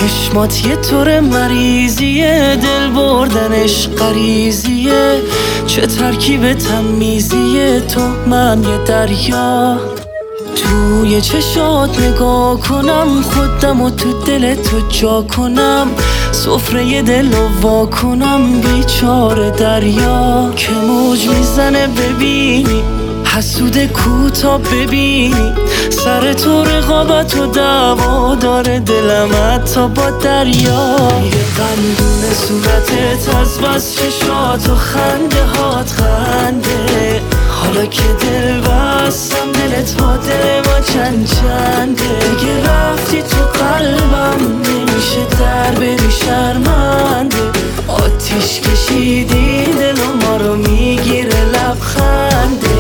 چشمات یه طور مریضیه، دل بردنش غریزیه، چه ترکیب تمیزیه، تو من یه دریا. توی چشات نگاه کنم، خودم و تو دل تو جا کنم، سفره دل رو وا کنم، بیچاره دریا که موج میزنه ببینی، حسود کوتا ببینی، سر تو رقابت و دعوا داره دلم حتی با دریا. یه قندون صورتت از بس چشات و خنده هات خنده، حالا که دل بستم دلت با دل ما چند چنده، دیگه رفتی تو قلبم نمیشه در بری شرمنده، آتیش کشیدی دل و ما رو میگیره لبخندت.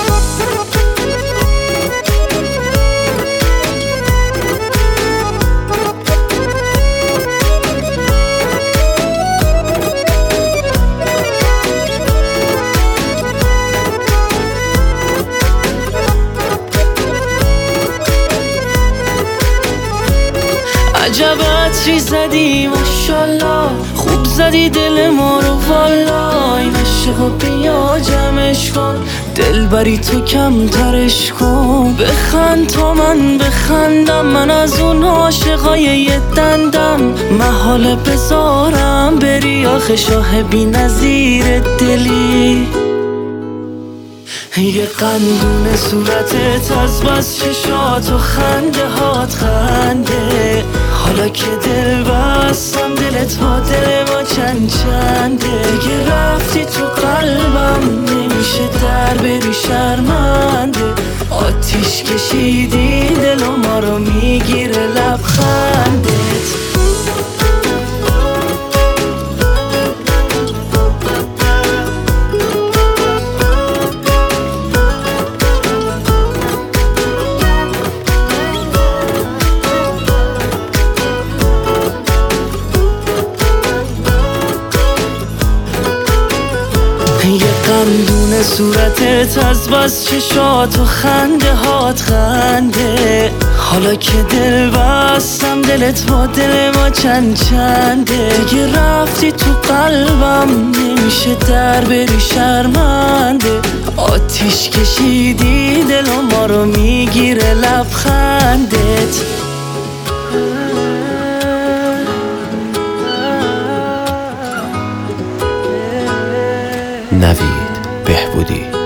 عجب عطری زدی ماشالله، خوب زدی دل ما رو والا، این عشقو بیا جمعش کن، دل بری تو کمترش کن، بخند تا من بخندم، من از اون عاشقای یه دندم، محاله بذارم بری آخه شاه بی نظیر دلی. یه قندون صورتت از بس چشات و خنده هات خنده، حالا که دل بستم دلت با دل ما چند چنده، دیگه رفتی تو قلبم نمیشه در بری شرمنده، آتیش کشیدی دل و ما رو میگیره لبخندت. یه قندون صورتت از بس چشات و خنده هات خنده، حالا که دل بستم دلت با دل ما چند چنده، دیگه رفتی تو قلبم نمیشه در بری شرمنده، آتیش کشیدی دل و ما رو میگیره لبخندت. نوید بهبودی.